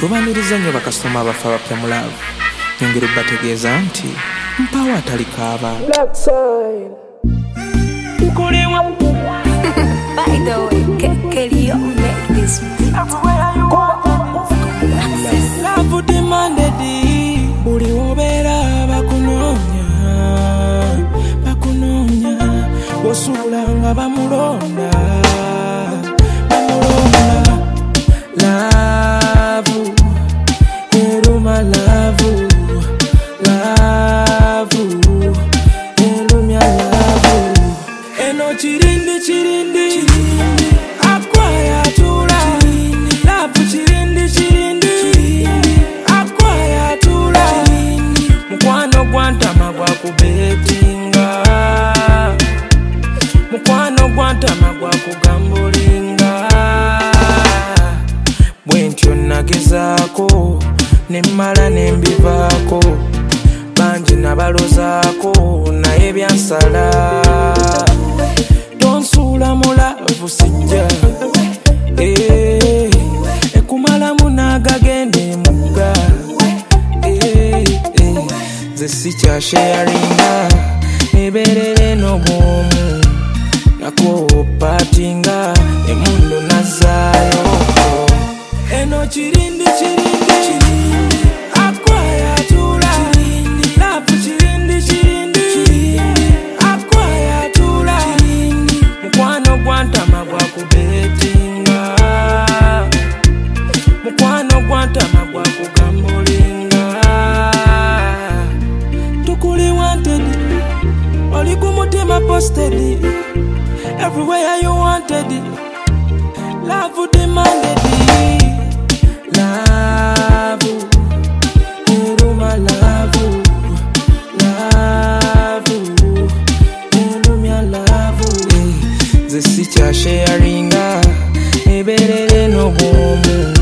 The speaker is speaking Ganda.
Tubaniriza nnyo bakasitoma abafa abapya mu laavu. Nyongera bategeeza nti mpawo atalikaaba. By the way, Kelly, make this Love demanded buli wobeera bakunoonya bosula nga bamulonda love eruma love erumya love eno chirindi akwaya tula love chirindi akwaya tula mukwano gwantama gwa kubetinga mukwano gwantama gwa kugambulinga bwentyo nagezaako nemmala nembivaako bangi nabalozaako naye byansala tonsuula mulavu sijja ekumalamu n'agagende emugga nze sikyasharinga neberere n'obwomu nakwopatinga emundu nazaayo eno chirindi akwaya tula lavu chirindi akwaya tula mukwano gwantama gwa kubetinga mukwano gwantama gwa kugambulinga tukuli wanted oli kumutima posted everywhere you wanted love demanded love eruma love erumya love nze sikyasharinga eberere n'obwomu